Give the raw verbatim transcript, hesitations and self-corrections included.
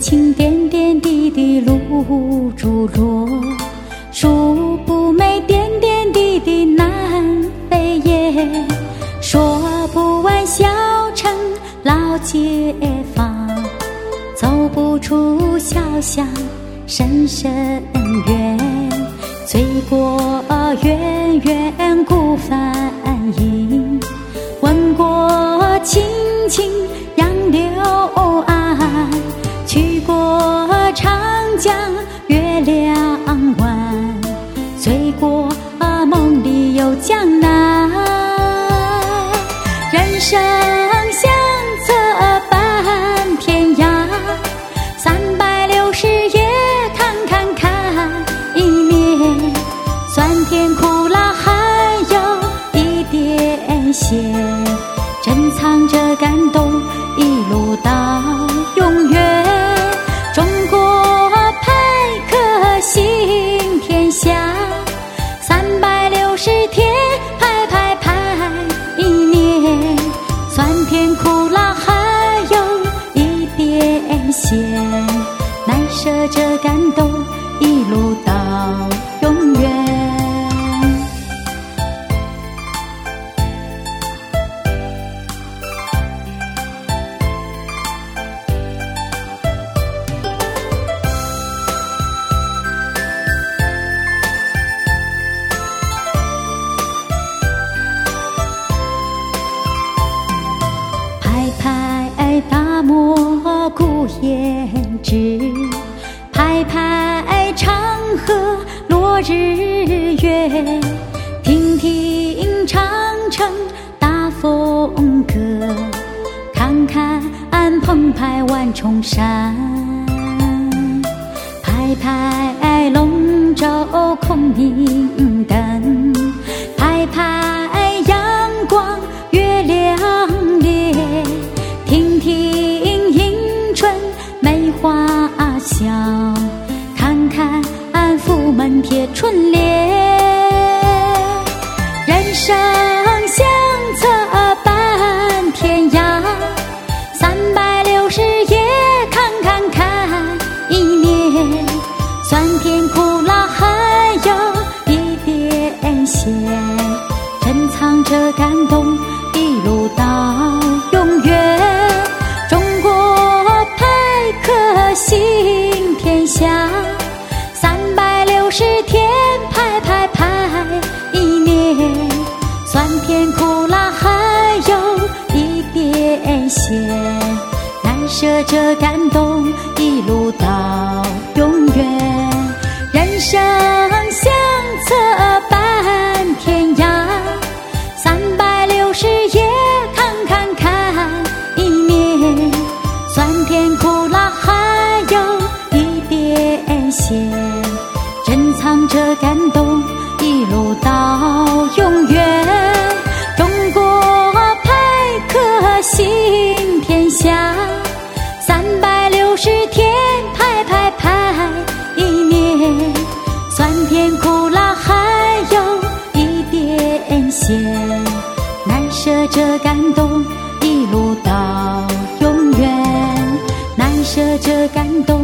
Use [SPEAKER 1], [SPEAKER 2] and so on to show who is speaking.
[SPEAKER 1] 情点点滴滴露珠落，树不美点点滴滴难飞也，说不完小城老街坊，走不出小巷深深远，醉过远远古帆影，闻过青青杨柳岸，去过长江月亮湾，醉过梦里有江南。人生相册半天涯，三百六十夜看看看一年，酸甜苦辣还有一点咸，珍藏着感动一路到永远。中国派克行天下，三百六十天拍拍拍一年，酸甜苦辣还有一点咸，难舍这感动一路到永远。拍拍大漠孤烟直，拍拍长河落日月，听听长城大风歌，看看澎湃万重山，拍拍龙舟空明灯，拍拍阳光月亮烈，听听迎春梅花香，看看府门贴春联。人生相册半天涯，三百六十夜看看看一年，酸甜苦辣还有一点咸，珍藏着感动一路到永远。中国派克行天下，三百六十天拍拍拍一年，酸甜苦辣还有一点咸，难舍这感动一路到永远。人生相册半天涯，三百六十夜看看看一年，酸甜苦辣还有一点咸，珍藏着感动一路到永远。中国派克行天下，三百六十天拍拍拍一年，酸甜苦辣还有一点咸，难舍这感动一路到永远，难舍这感动